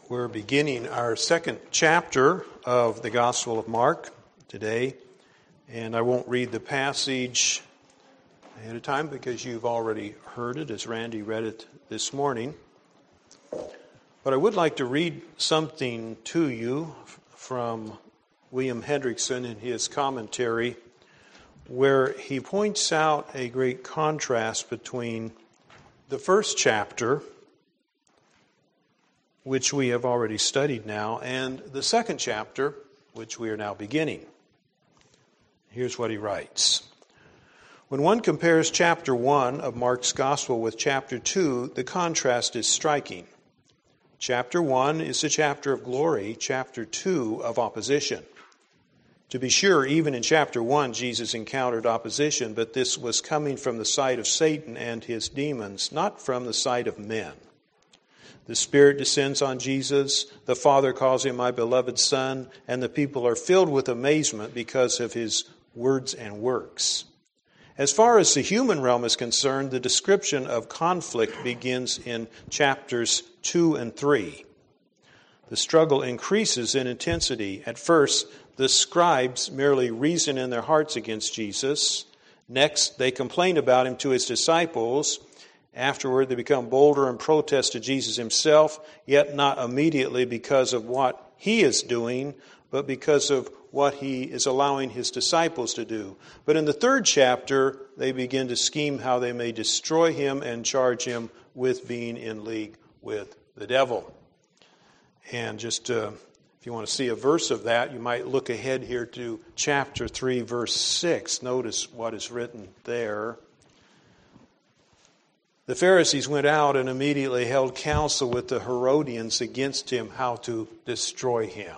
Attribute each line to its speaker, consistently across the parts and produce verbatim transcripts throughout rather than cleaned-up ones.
Speaker 1: We're beginning our second chapter of the Gospel of Mark today, and I won't read the passage ahead of time because you've already heard it as Randy read it this morning. But I would like to read something to you from William Hendrickson in his commentary, where he points out a great contrast between the first chapter, which we have already studied now, and the second chapter, which we are now beginning. Here's what he writes. When one compares chapter one of Mark's Gospel with chapter two, the contrast is striking. Chapter one is a chapter of glory, chapter two of opposition. To be sure, even in chapter one, Jesus encountered opposition, but this was coming from the side of Satan and his demons, not from the side of men. The Spirit descends on Jesus, the Father calls him my beloved Son, and the people are filled with amazement because of his words and works. As far as the human realm is concerned, the description of conflict begins in chapters two and three. The struggle increases in intensity. At first, the scribes merely reason in their hearts against Jesus. Next, they complain about him to his disciples. Afterward, they become bolder and protest to Jesus himself, yet not immediately because of what he is doing, but because of what he is allowing his disciples to do. But in the third chapter, they begin to scheme how they may destroy him and charge him with being in league with the devil. And just uh, if you want to see a verse of that, you might look ahead here to chapter three, verse six. Notice what is written there. The Pharisees went out and immediately held counsel with the Herodians against him, how to destroy him.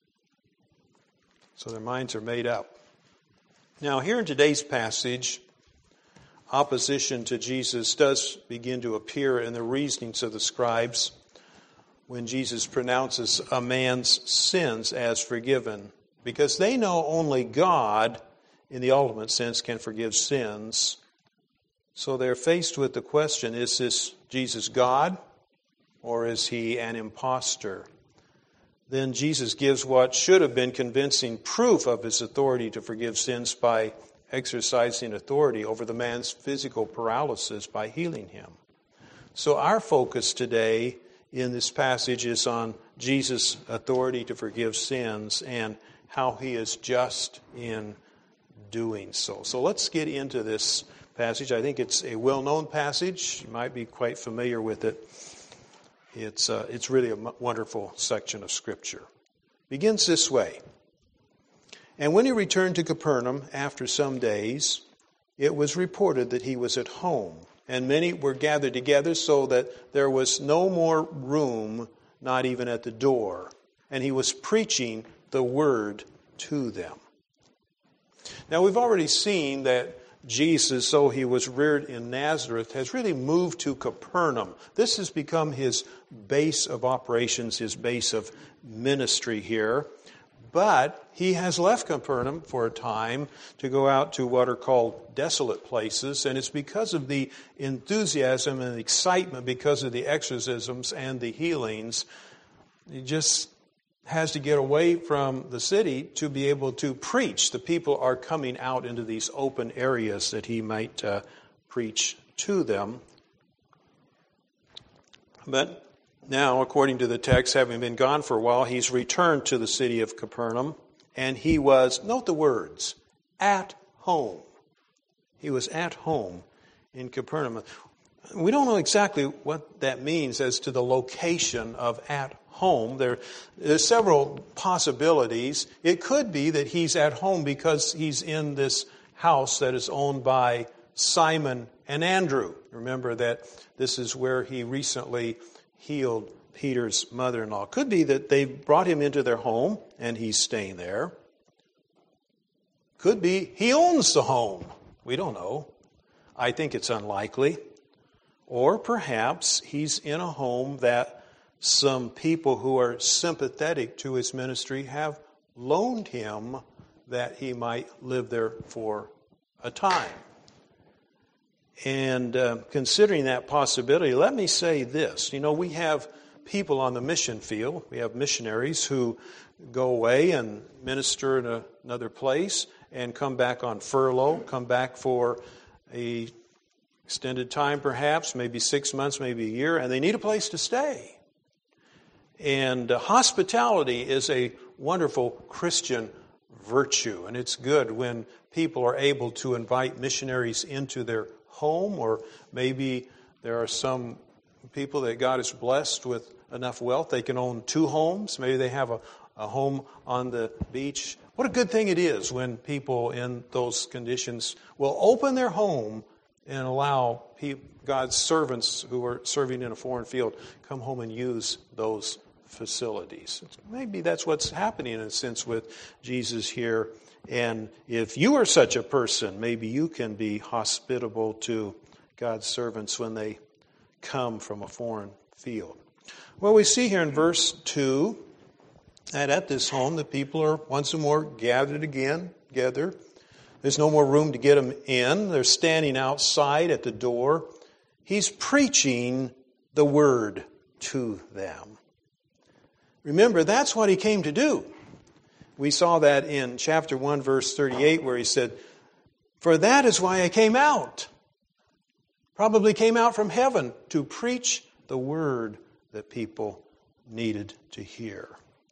Speaker 1: So their minds are made up. Now, here in today's passage, opposition to Jesus does begin to appear in the reasonings of the scribes when Jesus pronounces a man's sins as forgiven, because they know only God, in the ultimate sense, can forgive sins. So they're faced with the question, is this Jesus God, or is he an impostor? Then Jesus gives what should have been convincing proof of his authority to forgive sins by exercising authority over the man's physical paralysis by healing him. So our focus today in this passage is on Jesus' authority to forgive sins and how he is just in doing so. So let's get into this passage. I think it's a well-known passage. You might be quite familiar with it. It's uh, it's really a wonderful section of Scripture. Begins this way. And when he returned to Capernaum after some days, it was reported that he was at home, and many were gathered together so that there was no more room, not even at the door. And he was preaching the word to them. Now we've already seen that Jesus, though he was reared in Nazareth, has really moved to Capernaum. This has become his base of operations, his base of ministry here. But he has left Capernaum for a time to go out to what are called desolate places, and it's because of the enthusiasm and excitement, because of the exorcisms and the healings. He just has to get away from the city to be able to preach. The people are coming out into these open areas that he might uh, preach to them. But now, according to the text, having been gone for a while, he's returned to the city of Capernaum, and he was, note the words, at home. He was at home in Capernaum. We don't know exactly what that means as to the location of at home. There, there's several possibilities. It could be that he's at home because he's in this house that is owned by Simon and Andrew. Remember that this is where he recently healed Peter's mother-in-law. Could be that they brought him into their home and he's staying there. Could be he owns the home. We don't know. I think it's unlikely. Or perhaps he's in a home that some people who are sympathetic to his ministry have loaned him that he might live there for a time. And uh, considering that possibility, let me say this. You know, we have people on the mission field. We have missionaries who go away and minister in a, another place and come back on furlough, come back for a extended time perhaps, maybe six months, maybe a year, and they need a place to stay. And uh, hospitality is a wonderful Christian virtue, and it's good when people are able to invite missionaries into their home, or maybe there are some people that God has blessed with enough wealth they can own two homes. Maybe they have a, a home on the beach. What a good thing it is when people in those conditions will open their home and allow people, God's servants who are serving in a foreign field come home and use those facilities. Maybe that's what's happening in a sense with Jesus here. And if you are such a person, maybe you can be hospitable to God's servants when they come from a foreign field. Well, we see here in verse two that at this home the people are once more gathered again, together. There's no more room to get them in. They're standing outside at the door. He's preaching the word to them. Remember, that's what he came to do. We saw that in chapter one, verse thirty-eight, where he said, "For that is why I came out." Probably came out from heaven to preach the word that people needed to hear.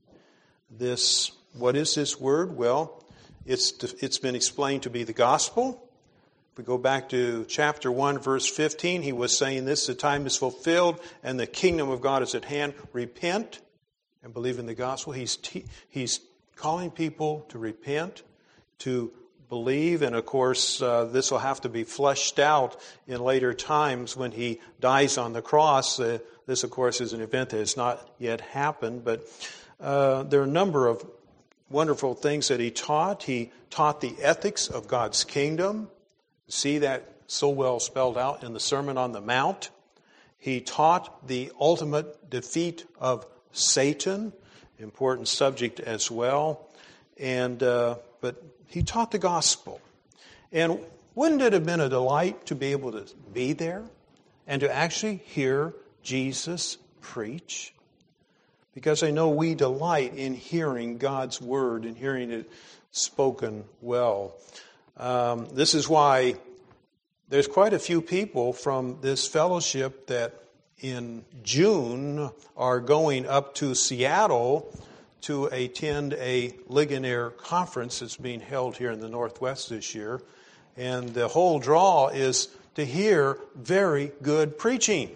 Speaker 1: This, what is this word? Well, it's it's been explained to be the gospel. If we go back to chapter one, verse fifteen, he was saying this: the time is fulfilled and the kingdom of God is at hand. Repent and believe in the gospel. He's te- he's calling people to repent, to believe, and of course uh, this will have to be fleshed out in later times when he dies on the cross. Uh, this, of course, is an event that has not yet happened, but uh, there are a number of wonderful things that he taught. He taught the ethics of God's kingdom. See that so well spelled out in the Sermon on the Mount. He taught the ultimate defeat of Satan, important subject as well. And uh, but he taught the gospel. And wouldn't it have been a delight to be able to be there and to actually hear Jesus preach? Because I know we delight in hearing God's word and hearing it spoken well. Um, this is why there's quite a few people from this fellowship that in June are going up to Seattle to attend a Ligonier conference that's being held here in the Northwest this year. And the whole draw is to hear very good preaching.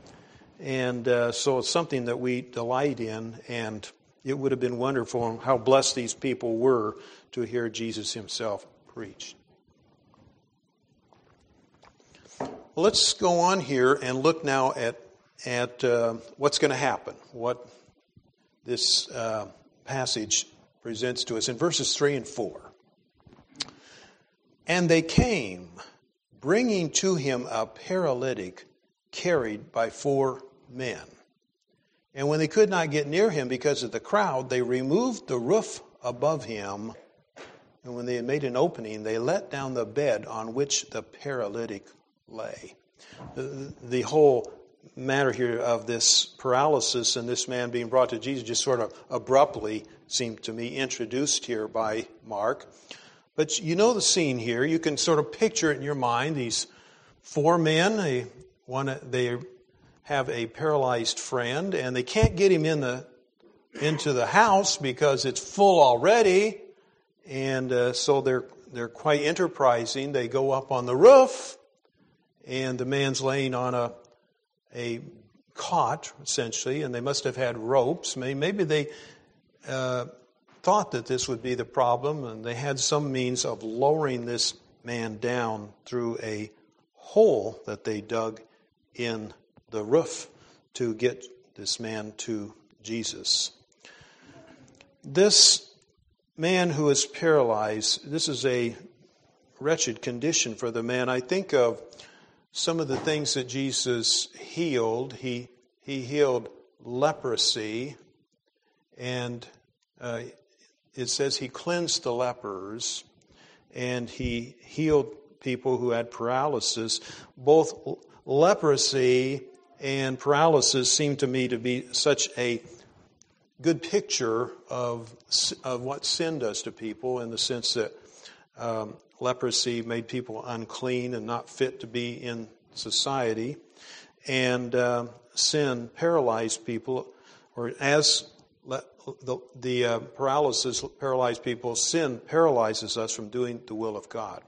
Speaker 1: And uh, so it's something that we delight in, and it would have been wonderful how blessed these people were to hear Jesus himself preach. Well, let's go on here and look now at, at uh, what's going to happen, what this uh, passage presents to us in verses three and four. And they came, bringing to him a paralytic carried by four men. And when they could not get near him because of the crowd, they removed the roof above him. And when they had made an opening, they let down the bed on which the paralytic lay. The, the whole matter here of this paralysis and this man being brought to Jesus just sort of abruptly seemed to me introduced here by Mark. But you know the scene here. You can sort of picture it in your mind. These four men, they, one, they have a paralyzed friend, and they can't get him in the into the house because it's full already. And uh, so they're they're quite enterprising. They go up on the roof, and the man's laying on a a cot, essentially, and they must have had ropes. Maybe they uh, thought that this would be the problem, and they had some means of lowering this man down through a hole that they dug in the roof to get this man to Jesus. This man who is paralyzed, this is a wretched condition for the man. I think of some of the things that Jesus healed. He he healed leprosy, and uh, it says he cleansed the lepers, and he healed people who had paralysis. Both leprosy and paralysis seem to me to be such a good picture of, of what sin does to people, in the sense that um, leprosy made people unclean and not fit to be in society. And uh, sin paralyzed people, or as le- the, the uh, paralysis paralyzed people, sin paralyzes us from doing the will of God.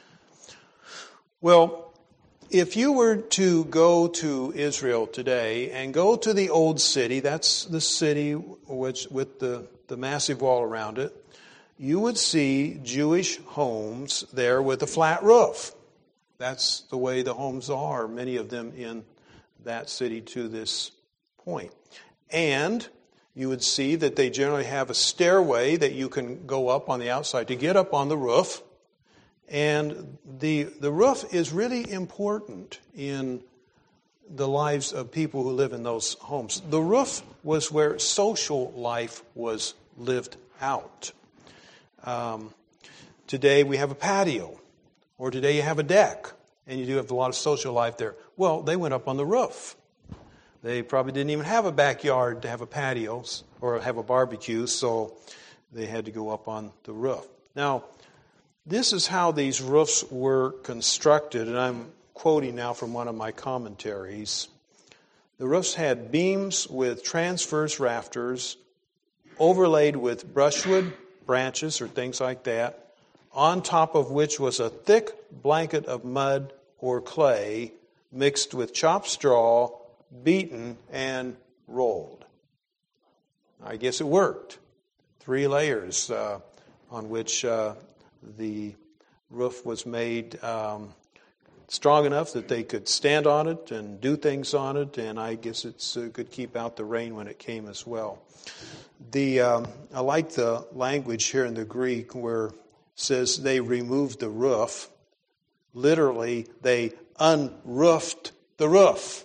Speaker 1: Well, if you were to go to Israel today and go to the old city, that's the city which with the, the massive wall around it, you would see Jewish homes there with a flat roof. That's the way the homes are, many of them in that city to this point. And you would see that they generally have a stairway that you can go up on the outside to get up on the roof. And the the roof is really important in the lives of people who live in those homes. The roof was where social life was lived out. Um, today we have a patio, or today you have a deck, and you do have a lot of social life there. Well, they went up on the roof. They probably didn't even have a backyard to have a patio or have a barbecue, so they had to go up on the roof. Now, this is how these roofs were constructed, and I'm quoting now from one of my commentaries. The roofs had beams with transverse rafters overlaid with brushwood, branches, or things like that, on top of which was a thick blanket of mud or clay mixed with chopped straw, beaten, and rolled. I guess it worked. Three layers uh, on which uh, the roof was made um, strong enough that they could stand on it and do things on it, and I guess it uh, could keep out the rain when it came as well. The um, I like the language here in the Greek where it says they removed the roof. Literally, they unroofed the roof.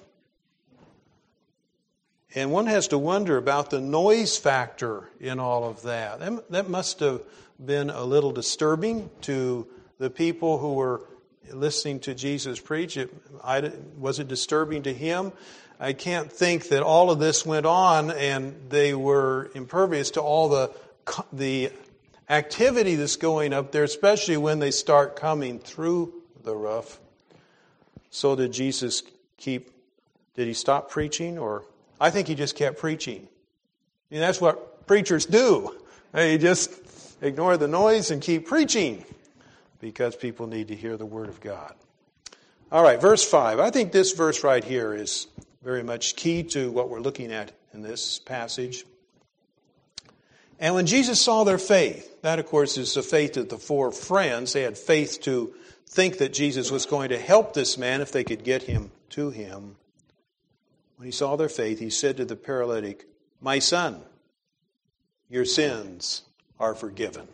Speaker 1: And one has to wonder about the noise factor in all of that. That must have been a little disturbing to the people who were listening to Jesus preach. It, I, was it disturbing to him? I can't think that all of this went on and they were impervious to all the the activity that's going up there, especially when they start coming through the roof. So did Jesus keep, did he stop preaching? Or I think he just kept preaching. I mean, that's what preachers do. They just ignore the noise and keep preaching because people need to hear the Word of God. All right, verse five. I think this verse right here is very much key to what we're looking at in this passage. And when Jesus saw their faith, that of course is the faith of the four friends. They had faith to think that Jesus was going to help this man if they could get him to him. When he saw their faith, he said to the paralytic, "My son, your sins are forgiven."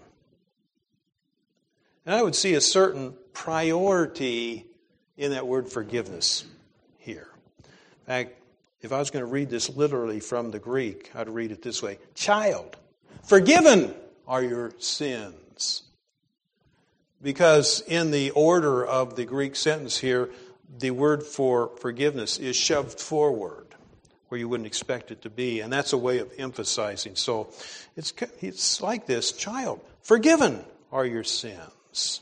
Speaker 1: And I would see a certain priority in that word forgiveness here. In fact, if I was going to read this literally from the Greek, I'd read it this way: "Child, forgiven are your sins." Because in the order of the Greek sentence here, the word for forgiveness is shoved forward where you wouldn't expect it to be. And that's a way of emphasizing. So it's, it's like this: "Child, forgiven are your sins."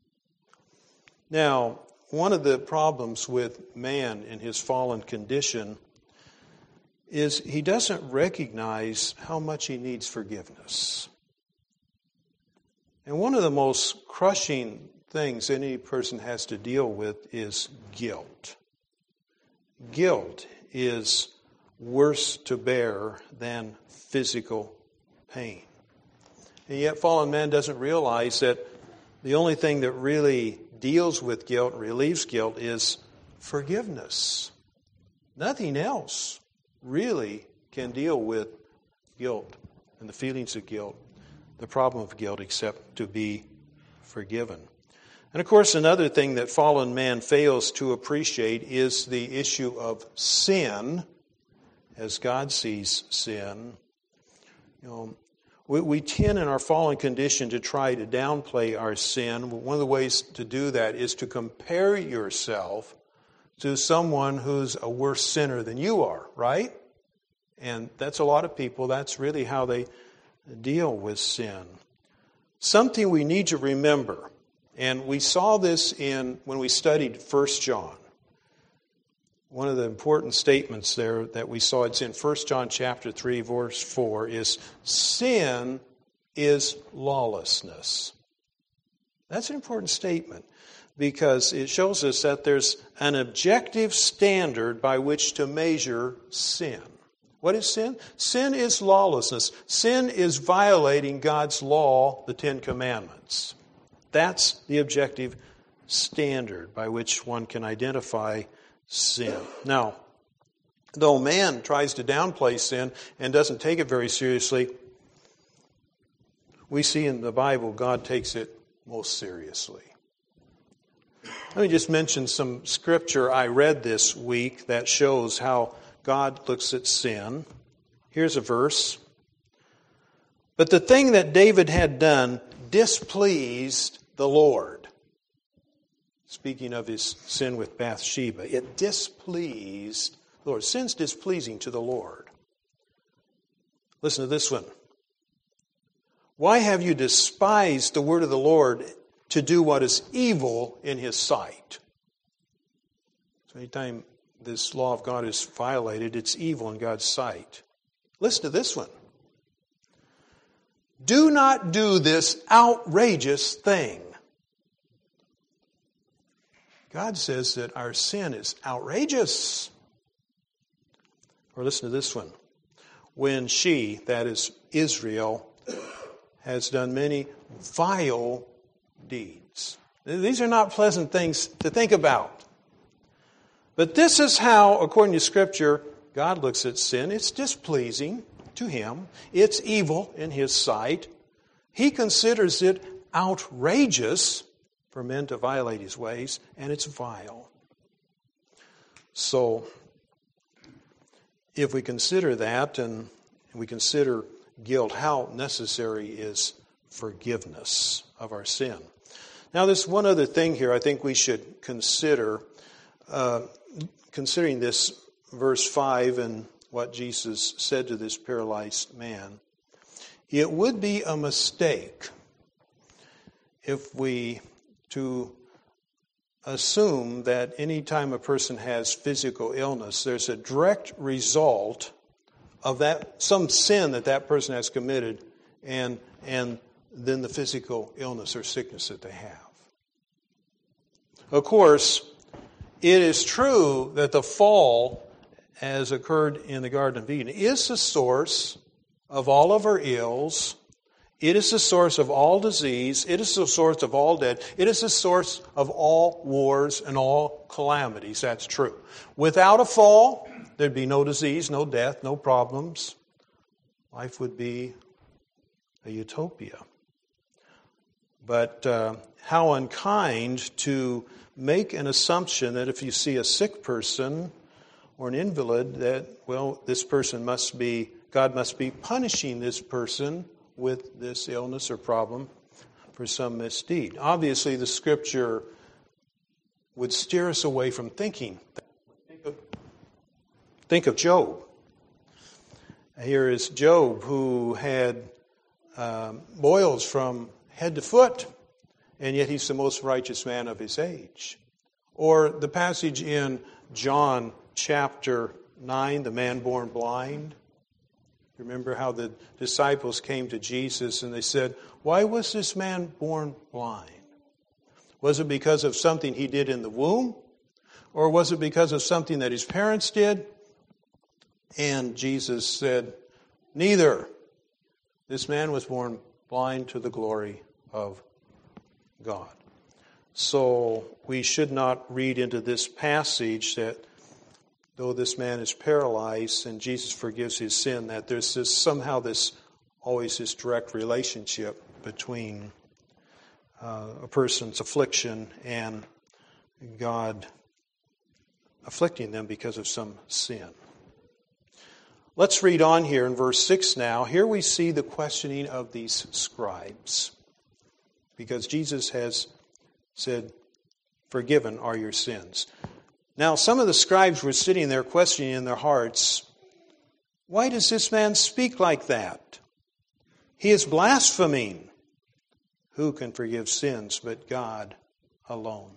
Speaker 1: Now, one of the problems with man in his fallen condition is he doesn't recognize how much he needs forgiveness. And one of the most crushing things any person has to deal with is guilt. Guilt is worse to bear than physical pain. And yet fallen man doesn't realize that the only thing that really deals with guilt, relieves guilt, is forgiveness. Nothing else really can deal with guilt and the feelings of guilt, the problem of guilt, except to be forgiven. And of course, another thing that fallen man fails to appreciate is the issue of sin, as God sees sin. You know, we, we tend in our fallen condition to try to downplay our sin. One of the ways to do that is to compare yourself to someone who's a worse sinner than you are, right? And that's a lot of people. That's really how they deal with sin. Something we need to remember, and we saw this in when we studied First John. One of the important statements there that we saw, it's in First John chapter three, verse four, is sin is lawlessness. That's an important statement because it shows us that there's an objective standard by which to measure sin. What is sin? Sin is lawlessness. Sin is violating God's law, the Ten Commandments. That's the objective standard by which one can identify sin. Now, though man tries to downplay sin and doesn't take it very seriously, we see in the Bible God takes it most seriously. Let me just mention some scripture I read this week that shows how God looks at sin. Here's a verse. But the thing that David had done displeased the Lord. Speaking of his sin with Bathsheba, it displeased the Lord. Sin's displeasing to the Lord. Listen to this one. Why have you despised the word of the Lord to do what is evil in his sight? So anytime this law of God is violated, it's evil in God's sight. Listen to this one. Do not do this outrageous thing. God says that our sin is outrageous. Or listen to this one. When she, that is Israel, has done many vile deeds. These are not pleasant things to think about. But this is how, according to Scripture, God looks at sin. It's displeasing to Him. It's evil in His sight. He considers it outrageous for men to violate His ways, and it's vile. So, if we consider that and we consider guilt, how necessary is forgiveness of our sin? Now, there's one other thing here I think we should consider, uh, considering this verse five and what Jesus said to this paralyzed man. It would be a mistake if we to assume that any time a person has physical illness, there's a direct result of that some sin that that person has committed and and then the physical illness or sickness that they have. Of course, it is true that the fall, as occurred in the Garden of Eden, is the source of all of our ills. It is the source of all disease. It is the source of all death. It is the source of all wars and all calamities. That's true. Without a fall, there'd be no disease, no death, no problems. Life would be a utopia. But uh, how unkind to make an assumption that if you see a sick person or an invalid, that, well, this person must be, God must be punishing this person with this illness or problem for some misdeed. Obviously, the Scripture would steer us away from thinking. Think of, think of Job. Here is Job, who had um, boils from head to foot, and yet he's the most righteous man of his age. Or the passage in John chapter nine, the man born blind. Remember how the disciples came to Jesus and they said, why was this man born blind? Was it because of something he did in the womb? Or was it because of something that his parents did? And Jesus said, neither. This man was born blind to the glory of God. So we should not read into this passage that though this man is paralyzed and Jesus forgives his sin, that there's this, somehow this, always this direct relationship between uh, a person's affliction and God afflicting them because of some sin. Let's read on here in verse six now. Here we see the questioning of these scribes. Because Jesus has said, forgiven are your sins. Now, some of the scribes were sitting there questioning in their hearts, why does this man speak like that? He is blaspheming. Who can forgive sins but God alone?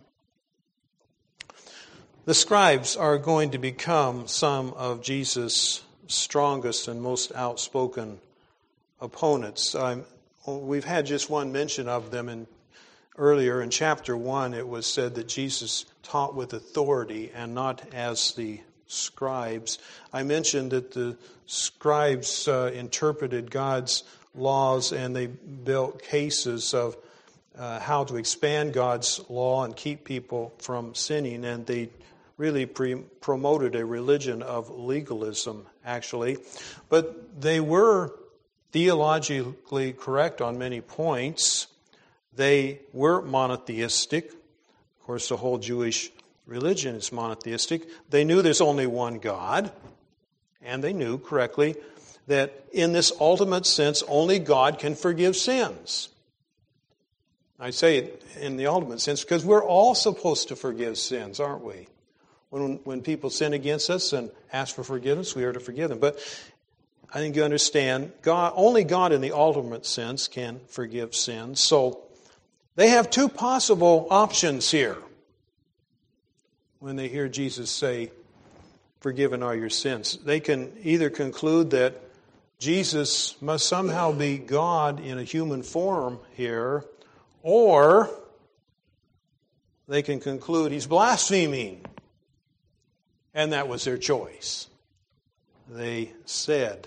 Speaker 1: The scribes are going to become some of Jesus' strongest and most outspoken opponents. Um, we've had just one mention of them in earlier in chapter one. It was said that Jesus taught with authority and not as the scribes. I mentioned that the scribes uh, interpreted God's laws and they built cases of uh, how to expand God's law and keep people from sinning, and they really pre- promoted a religion of legalism, actually. But they were theologically correct on many points. They were monotheistic. Of course, the whole Jewish religion is monotheistic. They knew there's only one God, and they knew correctly that in this ultimate sense, only God can forgive sins. I say it in the ultimate sense because we're all supposed to forgive sins, aren't we? When when people sin against us and ask for forgiveness, we are to forgive them. But I think you understand, God, only God in the ultimate sense can forgive sins. So they have two possible options here when they hear Jesus say, forgiven are your sins. They can either conclude that Jesus must somehow be God in a human form here, or they can conclude he's blaspheming. And that was their choice. They said,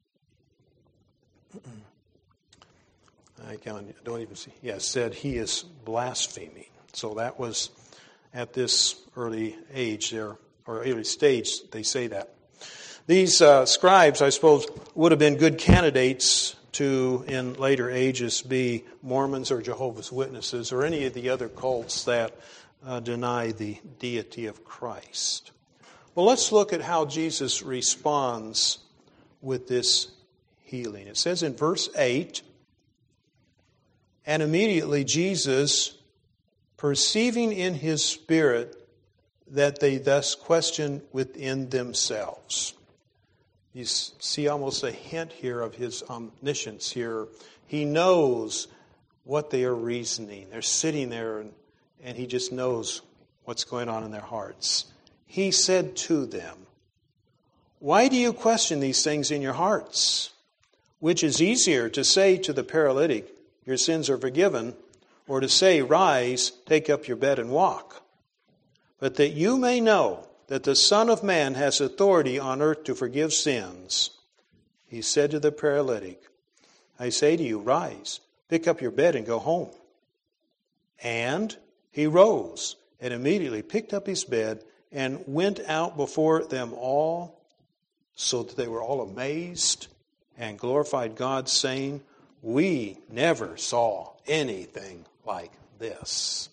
Speaker 1: I don't even see, yes, said he is blaspheming. So that was at this early age there, or early stage, they say that. These uh, scribes, I suppose, would have been good candidates to, in later ages, be Mormons or Jehovah's Witnesses or any of the other cults that uh, deny the deity of Christ. Well, let's look at how Jesus responds with this healing. It says in verse eight, and immediately Jesus, perceiving in his spirit that they thus questioned within themselves. You see almost a hint here of his omniscience here. He knows what they are reasoning. They're sitting there and, and he just knows what's going on in their hearts. He said to them, why do you question these things in your hearts? Which is easier, to say to the paralytic, your sins are forgiven, or to say, rise, take up your bed and walk? But that you may know that the Son of Man has authority on earth to forgive sins, he said to the paralytic, I say to you, rise, pick up your bed and go home. And he rose and immediately picked up his bed and went out before them all, so that they were all amazed and glorified God, saying, we never saw anything like this.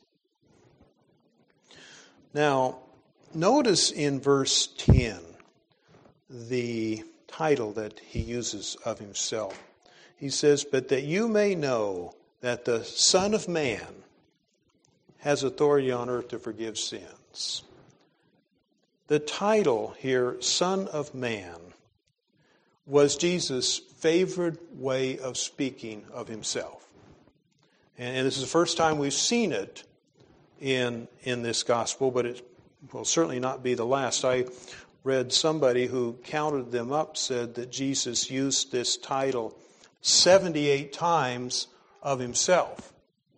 Speaker 1: Now, notice in verse ten the title that he uses of himself. He says, but that you may know that the Son of Man has authority on earth to forgive sins. The title here, Son of Man, was Jesus' favorite way of speaking of himself. And this is the first time we've seen it in, in this gospel, but it will certainly not be the last. I read somebody who counted them up, said that Jesus used this title seventy-eight times of himself.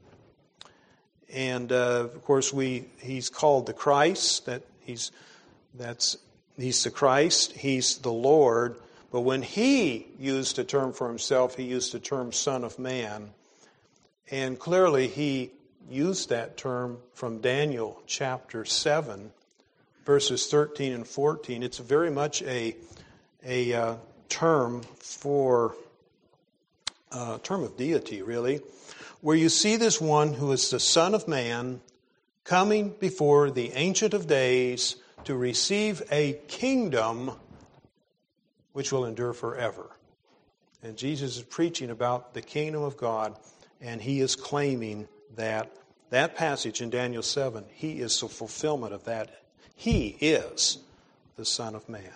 Speaker 1: And, uh, of course, we he's called the Christ, that he's That's he's the Christ, he's the Lord. But when he used a term for himself, he used the term Son of Man. And clearly he used that term from Daniel chapter seven, verses thirteen and fourteen. It's very much a, a uh, term for, a uh, term of deity, really, where you see this one who is the Son of Man coming before the Ancient of Days to receive a kingdom which will endure forever. And Jesus is preaching about the kingdom of God, and he is claiming that that passage in Daniel seven, he is the fulfillment of that. He is the Son of Man.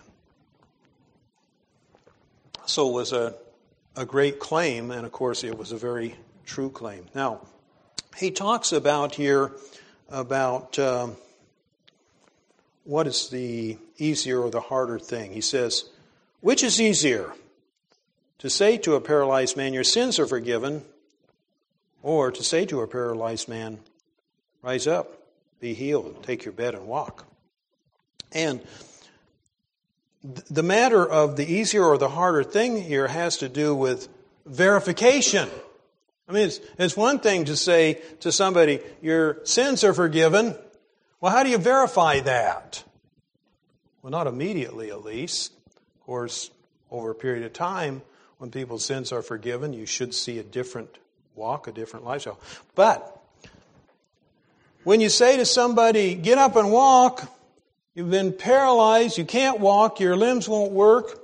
Speaker 1: So it was a, a great claim, and of course it was a very true claim. Now, he talks about here about um, what is the easier or the harder thing. He says, which is easier? To say to a paralyzed man, your sins are forgiven, or to say to a paralyzed man, rise up, be healed, take your bed and walk. And the matter of the easier or the harder thing here has to do with verification. I mean, it's, it's one thing to say to somebody, your sins are forgiven. Well, how do you verify that? Well, not immediately, at least. Of course, over a period of time, when people's sins are forgiven, you should see a different walk, a different lifestyle. But when you say to somebody, get up and walk, you've been paralyzed, you can't walk, your limbs won't work,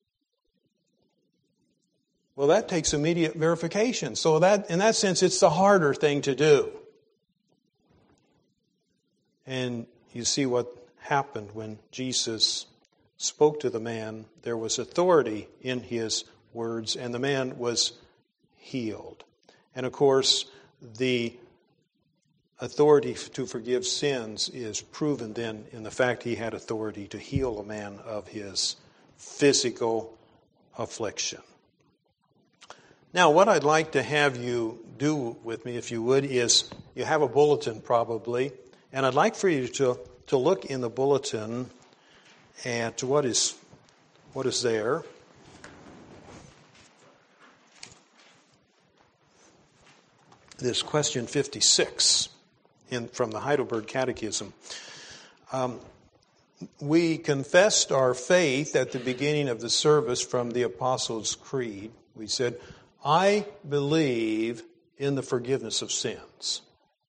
Speaker 1: well, that takes immediate verification. So that, in that sense, it's the harder thing to do. And you see what happened when Jesus spoke to the man. There was authority in his words, and the man was healed. And of course, the authority to forgive sins is proven then in the fact he had authority to heal a man of his physical affliction. Now, what I'd like to have you do with me, if you would, is you have a bulletin probably, and I'd like for you to, to look in the bulletin at what is what is there. This question fifty-six in, from the Heidelberg Catechism. Um, we confessed our faith at the beginning of the service from the Apostles' Creed. We said, I believe in the forgiveness of sins.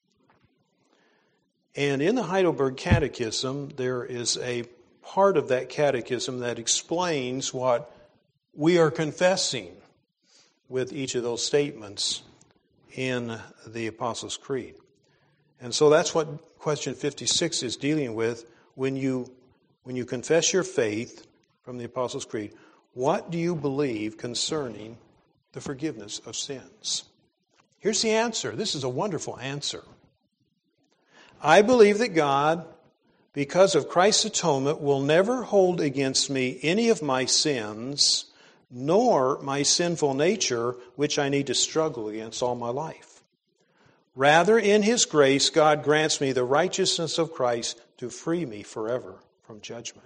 Speaker 1: And in the Heidelberg Catechism, there is a part of that catechism that explains what we are confessing with each of those statements in the Apostles' Creed. And so that's what question fifty-six is dealing with. When you, when you confess your faith from the Apostles' Creed, what do you believe concerning the forgiveness of sins? Here's the answer. This is a wonderful answer. I believe that God, because of Christ's atonement, will never hold against me any of my sins, nor my sinful nature, which I need to struggle against all my life. Rather, in His grace, God grants me the righteousness of Christ to free me forever from judgment.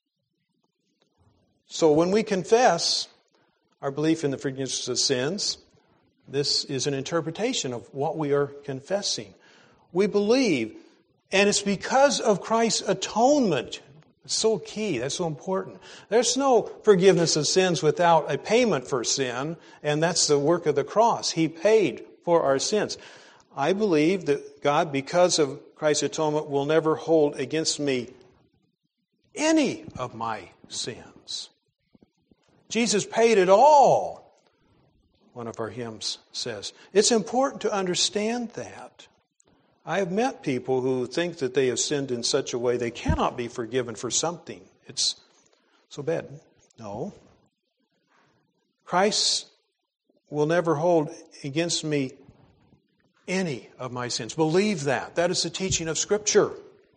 Speaker 1: So when we confess our belief in the forgiveness of sins, this is an interpretation of what we are confessing. We believe, and it's because of Christ's atonement. It's so key. That's so important. There's no forgiveness of sins without a payment for sin, and that's the work of the cross. He paid for our sins. I believe that God, because of Christ's atonement, will never hold against me any of my sins. Jesus paid it all, one of our hymns says. It's important to understand that. I have met people who think that they have sinned in such a way they cannot be forgiven for something. It's so bad. No. Christ will never hold against me any of my sins. Believe that. That is the teaching of Scripture.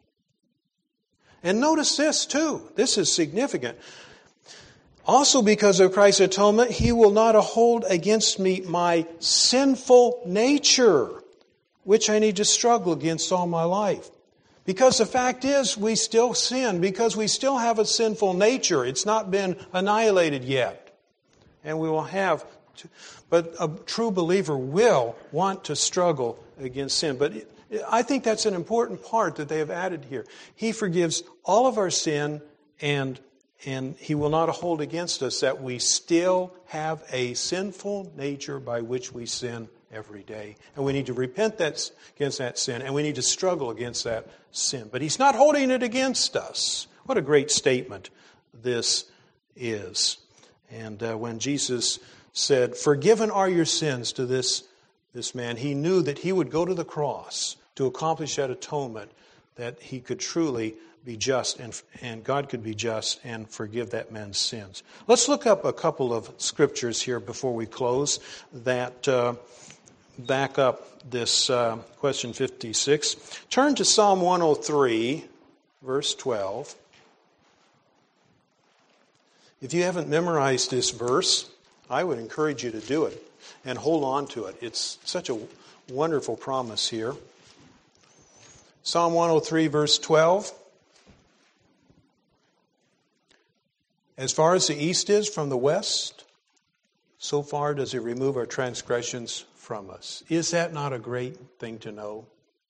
Speaker 1: And notice this too. This is significant. Also because of Christ's atonement, He will not hold against me my sinful nature, which I need to struggle against all my life. Because the fact is, we still sin, because we still have a sinful nature. It's not been annihilated yet. And we will have to, but a true believer will want to struggle against sin. But it, I think that's an important part that they have added here. He forgives all of our sin, and And He will not hold against us that we still have a sinful nature by which we sin every day. And we need to repent that, against that sin, and we need to struggle against that sin. But He's not holding it against us. What a great statement this is. And uh, when Jesus said, forgiven are your sins to this, this man, He knew that He would go to the cross to accomplish that atonement, that He could truly be just and and God could be just and forgive that man's sins. Let's look up a couple of scriptures here before we close that uh, back up this uh, question fifty-six. Turn to Psalm one oh three, verse twelve. If you haven't memorized this verse, I would encourage you to do it and hold on to it. It's such a wonderful promise here. Psalm one oh three, verse twelve. As far as the east is from the west, so far does He remove our transgressions from us. Is that not a great thing to know?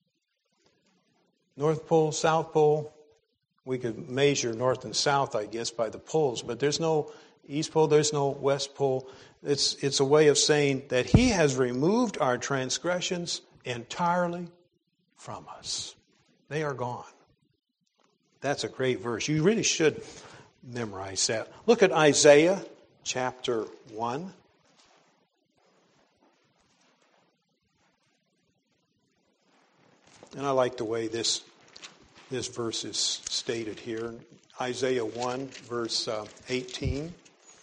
Speaker 1: North Pole, South Pole, we could measure north and south, I guess, by the poles, but there's no East Pole, there's no West Pole. It's, it's a way of saying that He has removed our transgressions entirely from us. They are gone. That's a great verse. You really should memorize that. Look at Isaiah chapter one. And I like the way this, this verse is stated here. Isaiah one, verse uh, eighteen.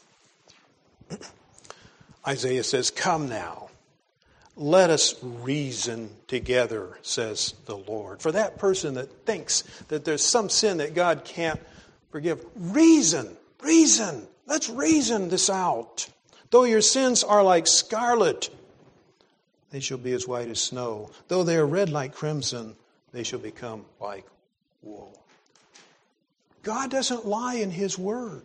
Speaker 1: Isaiah says, "Come now, let us reason together, says the Lord." For that person that thinks that there's some sin that God can't forgive, reason, reason. Let's reason this out. Though your sins are like scarlet, they shall be as white as snow. Though they are red like crimson, they shall become like wool. God doesn't lie in His word.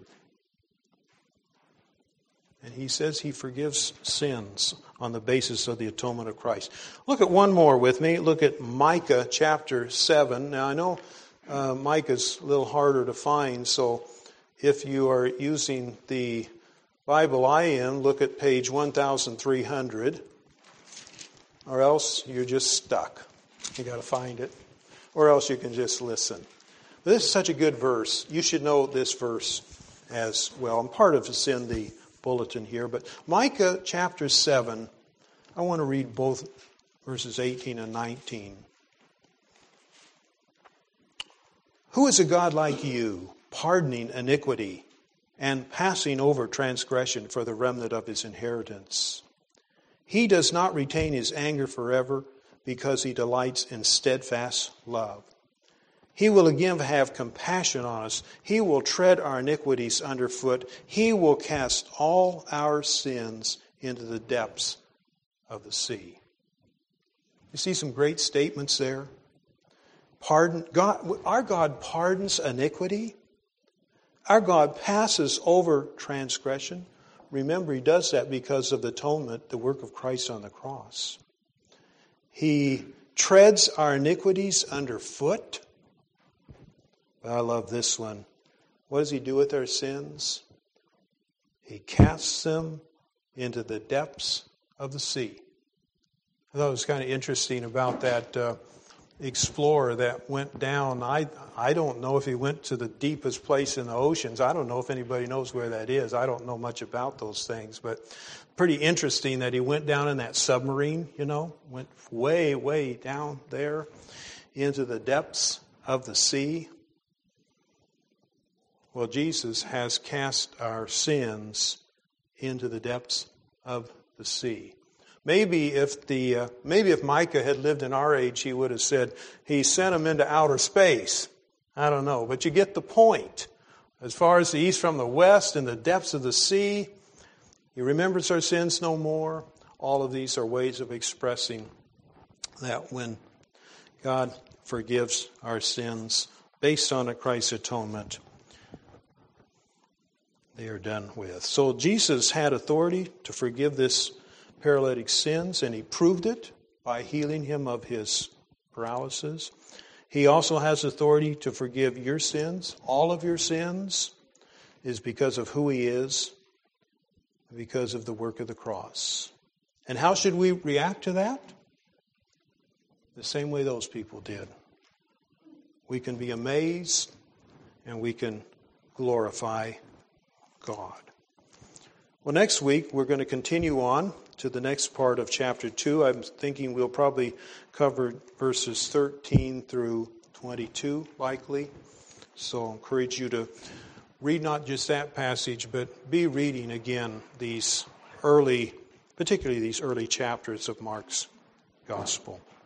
Speaker 1: And He says He forgives sins on the basis of the atonement of Christ. Look at one more with me. Look at Micah chapter seven. Now I know uh, Micah's a little harder to find, so if you are using the Bible I am, look at page one thousand three hundred, or else you're just stuck. You got to find it, or else you can just listen. But this is such a good verse. You should know this verse as well. And part of it's in the bulletin here. But Micah chapter seven, I want to read both verses eighteen and nineteen. Who is a God like you, pardoning iniquity and passing over transgression for the remnant of His inheritance? He does not retain His anger forever, because He delights in steadfast love. He will again have compassion on us. He will tread our iniquities underfoot. He will cast all our sins into the depths of the sea. You see some great statements there. Pardon, God, our God pardons iniquity. Our God passes over transgression. Remember, He does that because of the atonement, the work of Christ on the cross. He treads our iniquities underfoot. But I love this one. What does He do with our sins? He casts them into the depths of the sea. I thought it was kind of interesting about that uh, explorer that went down. I I don't know if he went to the deepest place in the oceans. I don't know if anybody knows where that is. I don't know much about those things, but pretty interesting that he went down in that submarine, you know, went way, way down there into the depths of the sea. Well, Jesus has cast our sins into the depths of the sea. Maybe if the uh, maybe if Micah had lived in our age, he would have said He sent them into outer space. I don't know, but you get the point. As far as the east from the west, in the depths of the sea, He remembers our sins no more. All of these are ways of expressing that when God forgives our sins based on a Christ's atonement, they are done with. So Jesus had authority to forgive this paralytic sins, and He proved it by healing him of his paralysis. He also has authority to forgive your sins. All of your sins is because of who He is, because of the work of the cross. And how should we react to that? The same way those people did. We can be amazed and we can glorify God. Well, next week we're going to continue on to the next part of chapter two. I'm thinking we'll probably cover verses thirteen through twenty-two, likely. So I encourage you to read not just that passage, but be reading again these early, particularly these early chapters of Mark's Gospel.